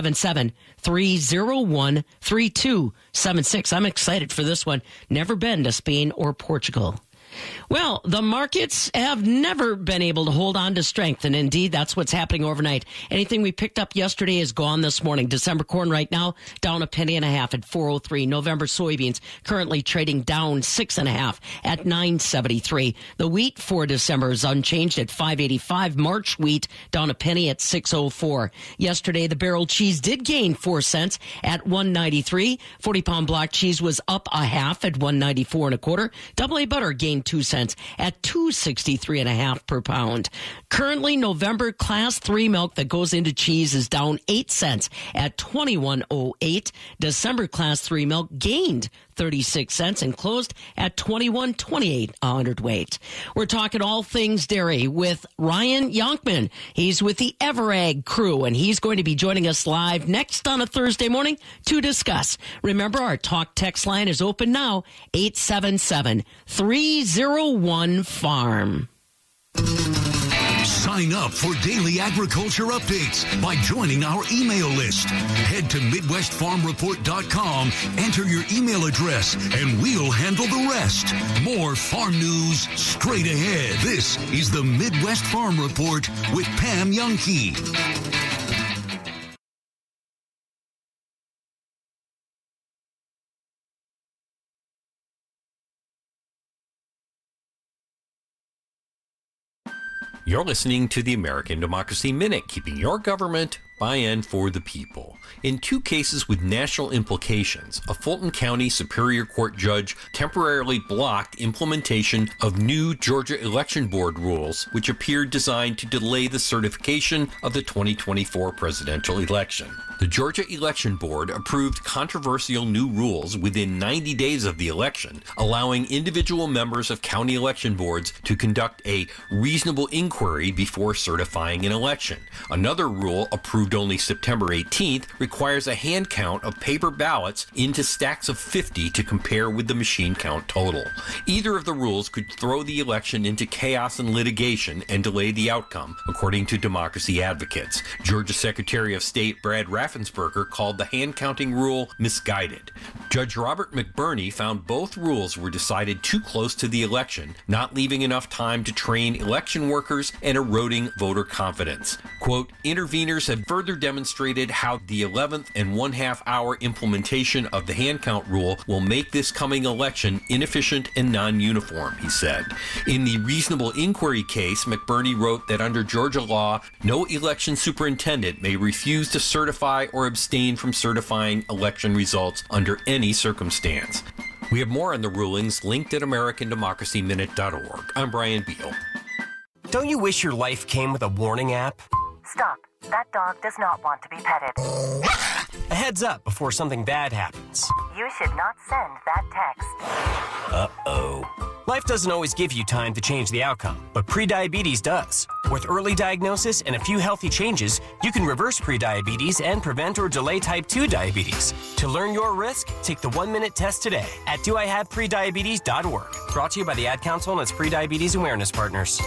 877-301-3276. I'm excited for this one. Never been to Spain or Portugal. Well, the markets have never been able to hold on to strength, and indeed, that's what's happening overnight. Anything we picked up yesterday is gone this morning. December corn right now down 1.50 at 4.03. November soybeans currently trading down 6.5 at 9.73. The wheat for December is unchanged at 5.85. March wheat down a penny at 6.04. Yesterday, the barrel cheese did gain 4 cents at 1.93. 40-pound block cheese was up a half at 1.94 1/4. AA butter gained 2 cents at 2.63 per pound. Currently, November Class 3 milk that goes into cheese is down 8 cents at 21.08. December Class 3 milk gained 36 cents and closed at 21.28 a hundredweight. We're talking all things dairy with Ryan Yonkman. He's with the Everag crew, and he's going to be joining us live next on a Thursday morning to discuss. Remember, our Talk text line is open now, 877-301-FARM. Sign up for daily agriculture updates by joining our email list. Head to MidwestFarmReport.com, enter your email address, and we'll handle the rest. More farm news straight ahead. This is the Midwest Farm Report with Pam Jahnke. You're listening to the American Democracy Minute, keeping your government by and for the people. In 2 cases with national implications, a Fulton County Superior Court judge temporarily blocked implementation of new Georgia Election Board rules, which appeared designed to delay the certification of the 2024 presidential election. The Georgia Election Board approved controversial new rules within 90 days of the election, allowing individual members of county election boards to conduct a reasonable inquiry before certifying an election. Another rule, approved only September 18th, requires a hand count of paper ballots into stacks of 50 to compare with the machine count total. Either of the rules could throw the election into chaos and litigation and delay the outcome, according to democracy advocates. Georgia Secretary of State Brad Raffensperger called the hand counting rule misguided. Judge Robert McBurney found both rules were decided too close to the election, not leaving enough time to train election workers and eroding voter confidence. Quote, interveners have further demonstrated how the 11th and 1/2 hour implementation of the hand count rule will make this coming election inefficient and non-uniform, he said. In the reasonable inquiry case, McBurney wrote that under Georgia law, no election superintendent may refuse to certify or abstain from certifying election results under any circumstance. We have more on the rulings linked at AmericanDemocracyMinute.org. I'm Brian Beal. Don't you wish your life came with a warning app? Stop. That dog does not want to be petted. A heads up before something bad happens. You should not send that text. Uh-oh. Life doesn't always give you time to change the outcome, but prediabetes does. With early diagnosis and a few healthy changes, you can reverse prediabetes and prevent or delay type 2 diabetes. To learn your risk, take the 1-minute test today at doihaveprediabetes.org. Brought to you by the Ad Council and its Prediabetes Awareness Partners.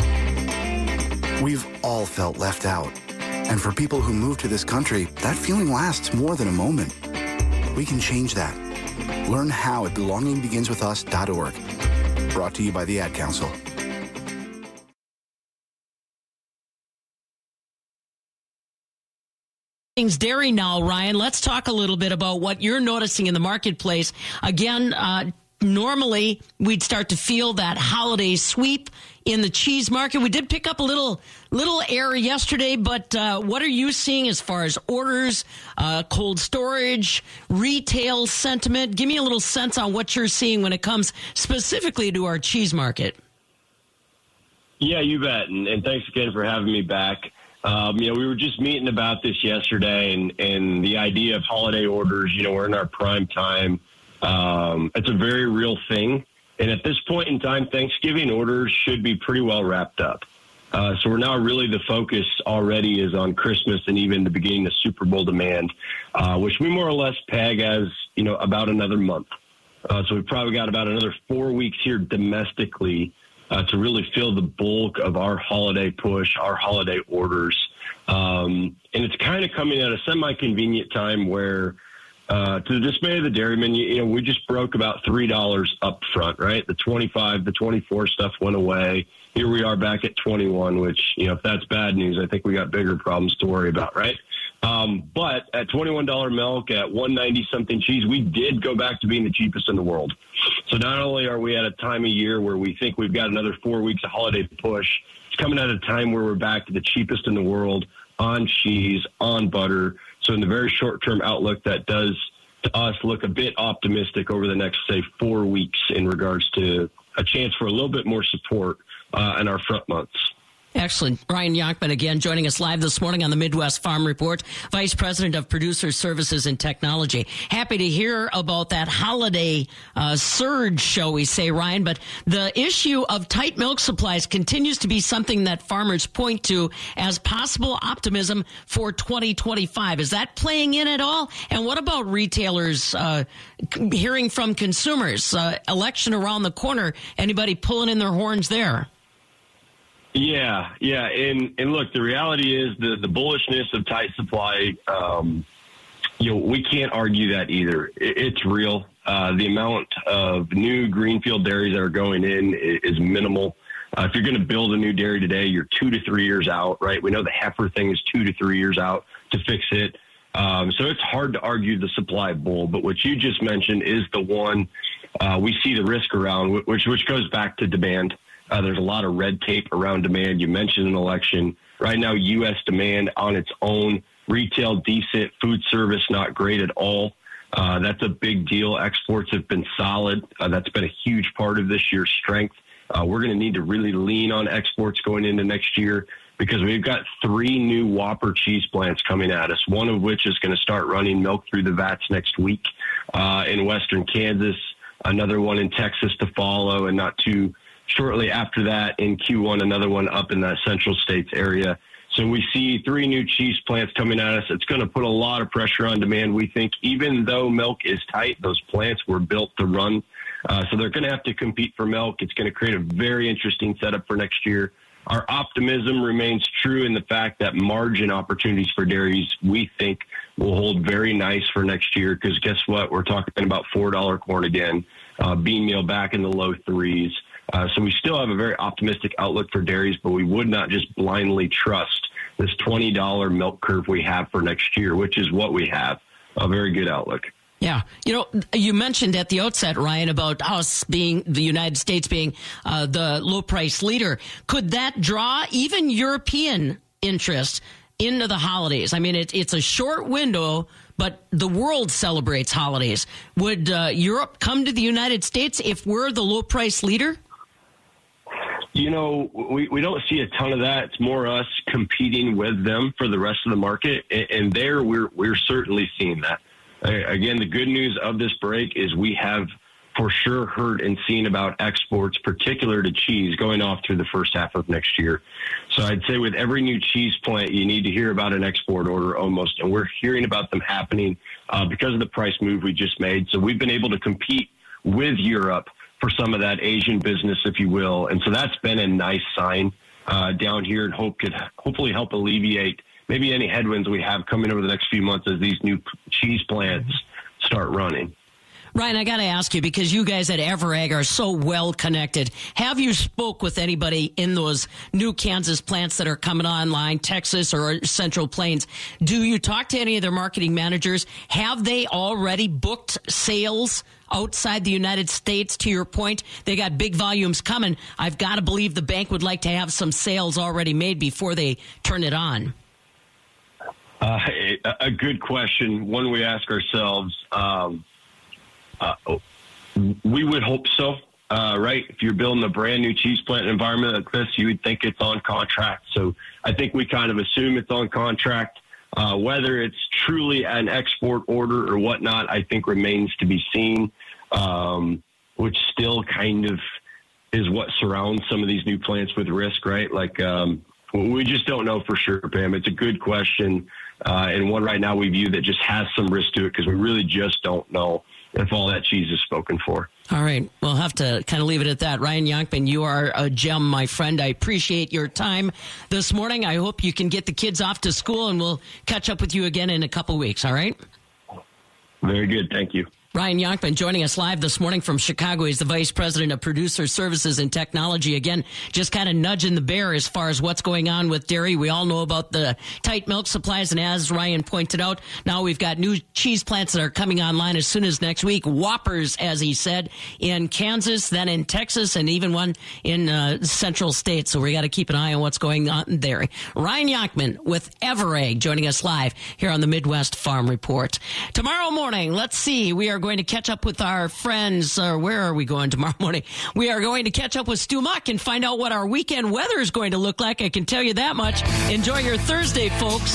We've all felt left out. And for people who move to this country, that feeling lasts more than a moment. We can change that. Learn how at belongingbeginswithus.org. Brought to you by the Ad Council. Dairy now, Ryan. Let's talk a little bit about what you're noticing in the marketplace. Again, normally we'd start to feel that holiday sweep in the cheese market. We did pick up a little air yesterday, but what are you seeing as far as orders, cold storage, retail sentiment? Give me a little sense on what you're seeing when it comes specifically to our cheese market. Yeah, you bet. And thanks again for having me back. We were just meeting about this yesterday and the idea of holiday orders. We're in our prime time. It's a very real thing. And at this point in time, Thanksgiving orders should be pretty well wrapped up. So we're now really the focus already is on Christmas and even the beginning of Super Bowl demand, which we more or less peg as, about another month. So we've probably got about another 4 weeks here domestically to really fill the bulk of our holiday push, our holiday orders. And it's kind of coming at a semi-convenient time where, to the dismay of the dairymen, we just broke about $3 up front, right? The 25, the 24 stuff went away. Here we are back at 21, which, if that's bad news, I think we got bigger problems to worry about, right? But at $21 milk, at $1.90 something cheese, we did go back to being the cheapest in the world. So not only are we at a time of year where we think we've got another 4 weeks of holiday push, it's coming at a time where we're back to the cheapest in the world on cheese, on butter. So in the very short-term outlook, that does to us look a bit optimistic over the next, say, 4 weeks in regards to a chance for a little bit more support in our front months. Excellent. Ryan Yonkman again joining us live this morning on the Midwest Farm Report, Vice President of Producer Services and Technology. Happy to hear about that holiday surge, shall we say, Ryan. But the issue of tight milk supplies continues to be something that farmers point to as possible optimism for 2025. Is that playing in at all? And what about retailers hearing from consumers? Election around the corner. Anybody pulling in their horns there? Yeah. And look, the reality is the bullishness of tight supply, we can't argue that either. It's real. The amount of new greenfield dairies that are going in is minimal. If you're going to build a new dairy today, you're 2 to 3 years out, right? We know the heifer thing is 2 to 3 years out to fix it. So it's hard to argue the supply bull. But what you just mentioned is the one we see the risk around, which goes back to demand. There's a lot of red tape around demand. You mentioned an election. Right now, U.S. demand on its own, retail decent, food service not great at all. That's a big deal. Exports have been solid. That's been a huge part of this year's strength. We're going to need to really lean on exports going into next year because we've got 3 new Whopper cheese plants coming at us, one of which is going to start running milk through the vats next week in western Kansas, another one in Texas to follow, and not too shortly after that in Q1, another one up in that central states area. So we see 3 new cheese plants coming at us. It's going to put a lot of pressure on demand. We think even though milk is tight, those plants were built to run. So they're going to have to compete for milk. It's going to create a very interesting setup for next year. Our optimism remains true in the fact that margin opportunities for dairies, we think, will hold very nice for next year because guess what? We're talking about $4 corn again, bean meal back in the low 3s. So we still have a very optimistic outlook for dairies, but we would not just blindly trust this $20 milk curve we have for next year, which is what we have, a very good outlook. Yeah. You mentioned at the outset, Ryan, about us being the United States being the low price leader. Could that draw even European interest into the holidays? I mean, it's a short window, but the world celebrates holidays. Would Europe come to the United States if we're the low price leader? We don't see a ton of that. It's more us competing with them for the rest of the market. And there we're certainly seeing that. Again, the good news of this break is we have for sure heard and seen about exports, particular to cheese, going off through the first half of next year. So I'd say with every new cheese plant, you need to hear about an export order almost. And we're hearing about them happening because of the price move we just made. So we've been able to compete with Europe for some of that Asian business, if you will. And so that's been a nice sign down here and could hopefully help alleviate maybe any headwinds we have coming over the next few months as these new cheese plants start running. Ryan, I got to ask you, because you guys at Everag are so well connected, have you spoke with anybody in those new Kansas plants that are coming online, Texas or Central Plains? Do you talk to any of their marketing managers? Have they already booked sales outside the United States? To your point, they got big volumes coming. I've got to believe the bank would like to have some sales already made before they turn it on. A good question, one we ask ourselves. We would hope so, right? If you're building a brand new cheese plant environment like this, you would think it's on contract. So I think we kind of assume it's on contract. Whether it's truly an export order or whatnot, I think remains to be seen, which still kind of is what surrounds some of these new plants with risk, right? Like, we just don't know for sure, Pam. It's a good question, and one right now we view that just has some risk to it because we really just don't know. if all that cheese is spoken for. All right. We'll have to kind of leave it at that. Ryan Yonkman, you are a gem, my friend. I appreciate your time this morning. I hope you can get the kids off to school, and we'll catch up with you again in a couple weeks. All right? Very good. Thank you. Ryan Yonkman joining us live this morning from Chicago. He's the Vice President of Producer Services and Technology. Again, just kind of nudging the bear as far as what's going on with dairy. We all know about the tight milk supplies, and as Ryan pointed out, now we've got new cheese plants that are coming online as soon as next week. Whoppers, as he said, in Kansas, then in Texas, and even one in central states. So we got to keep an eye on what's going on in dairy. Ryan Yonkman with Everegg joining us live here on the Midwest Farm Report. Tomorrow morning, let's see, we are going to catch up with our friends. Where are we going tomorrow morning? We are going to catch up with Stu Muck and find out what our weekend weather is going to look like. I can tell you that much. Enjoy your Thursday, folks.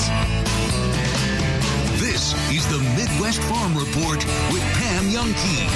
This is the Midwest Farm Report with Pam Youngkey.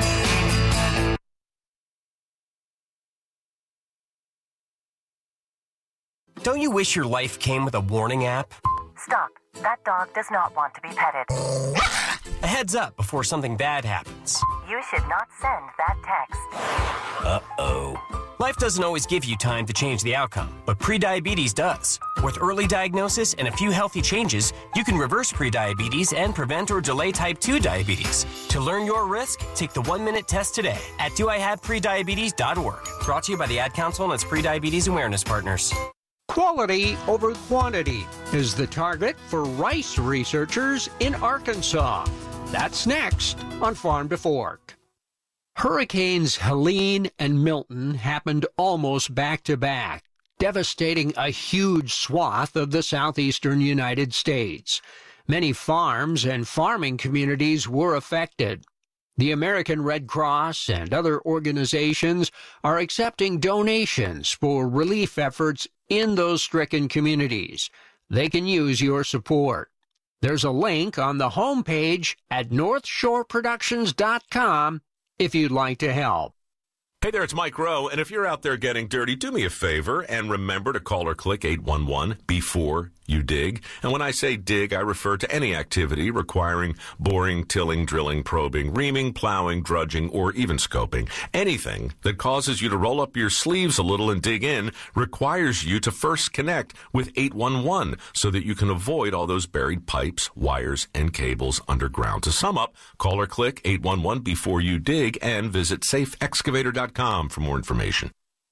Don't you wish your life came with a warning app? Stop. That dog does not want to be petted. A heads up before something bad happens. You should not send that text. Uh-oh. Life doesn't always give you time to change the outcome, but prediabetes does. With early diagnosis and a few healthy changes, you can reverse prediabetes and prevent or delay type 2 diabetes. To learn your risk, take the 1-minute test today at doihaveprediabetes.org. Brought to you by the Ad Council and its Prediabetes Awareness Partners. Quality over quantity is the target for rice researchers in Arkansas. That's next on Farm to Fork. Hurricanes Helene and Milton happened almost back-to-back, devastating a huge swath of the southeastern United States. Many farms and farming communities were affected. The American Red Cross and other organizations are accepting donations for relief efforts in those stricken communities. They can use your support. There's a link on the homepage at northshoreproductions.com if you'd like to help. Hey there, it's Mike Rowe, and if you're out there getting dirty, do me a favor and remember to call or click 811 before you dig. And when I say dig, I refer to any activity requiring boring, tilling, drilling, probing, reaming, plowing, drudging, or even scoping. Anything that causes you to roll up your sleeves a little and dig in requires you to first connect with 811 so that you can avoid all those buried pipes, wires, and cables underground. To sum up, call or click 811 before you dig and visit safeexcavator.com for more information.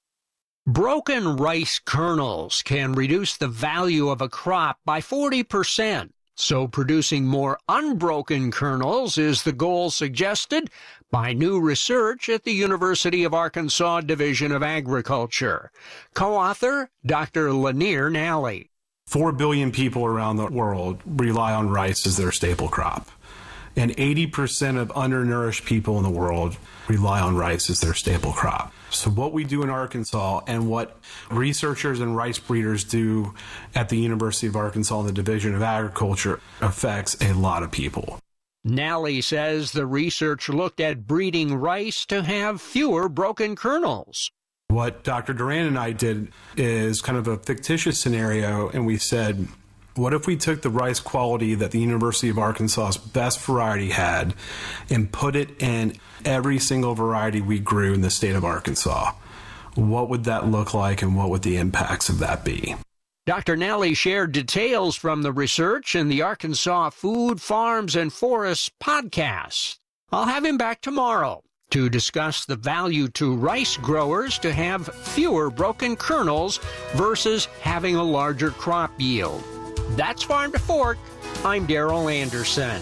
Broken rice kernels can reduce the value of a crop by 40%. So producing more unbroken kernels is the goal suggested by new research at the University of Arkansas Division of Agriculture. Co-author Dr. Lanier Nally. 4 billion people around the world rely on rice as their staple crop. And 80% of undernourished people in the world rely on rice as their staple crop. So what we do in Arkansas and what researchers and rice breeders do at the University of Arkansas and the Division of Agriculture affects a lot of people. Nally says the research looked at breeding rice to have fewer broken kernels. What Dr. Duran and I did is kind of a fictitious scenario, and we said, what if we took the rice quality that the University of Arkansas's best variety had and put it in every single variety we grew in the state of Arkansas? What would that look like, and what would the impacts of that be? Dr. Nally shared details from the research in the Arkansas Food, Farms, and Forests podcast. I'll have him back tomorrow to discuss the value to rice growers to have fewer broken kernels versus having a larger crop yield. That's Farm to Fork. I'm Darrell Anderson.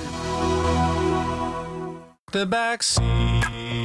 The back seat.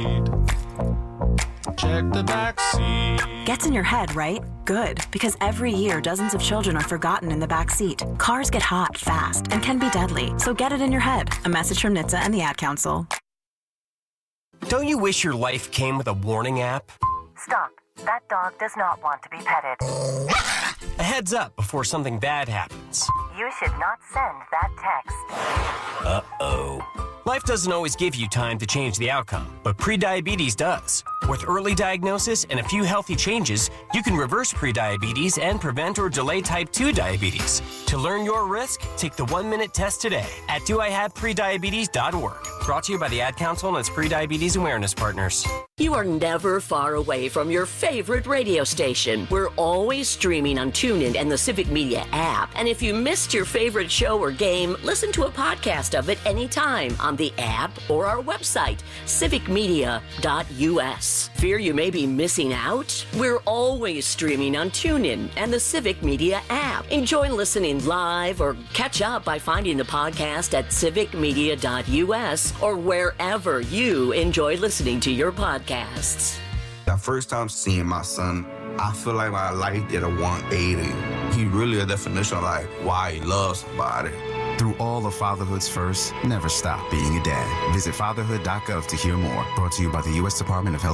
Check the back seat. Gets in your head, right? Good, because every year dozens of children are forgotten in the back seat. Cars get hot fast and can be deadly, so get it in your head. A message from NHTSA and the Ad Council. Don't you wish your life came with a warning app? Stop. That dog does not want to be petted. A heads up before something bad happens. You should not send that text. Uh-oh. Life doesn't always give you time to change the outcome, but prediabetes does. With early diagnosis and a few healthy changes, you can reverse prediabetes and prevent or delay type 2 diabetes. To learn your risk, take the 1-minute test today at doihaveprediabetes.org. Brought to you by the Ad Council and its Prediabetes Awareness Partners. You are never far away from your favorite radio station. We're always streaming on TuneIn and the Civic Media app. And if you missed your favorite show or game, listen to a podcast of it anytime on the app or our website, civicmedia.us. Fear you may be missing out? We're always streaming on TuneIn and the Civic Media app. Enjoy listening live or catch up by finding the podcast at civicmedia.us or wherever you enjoy listening to your podcasts. The first time seeing my son, I feel like my life did a 180. He really a definition of like why he loves somebody. Through all of fatherhood's first, never stop being a dad. Visit fatherhood.gov to hear more. Brought to you by the U.S. Department of Health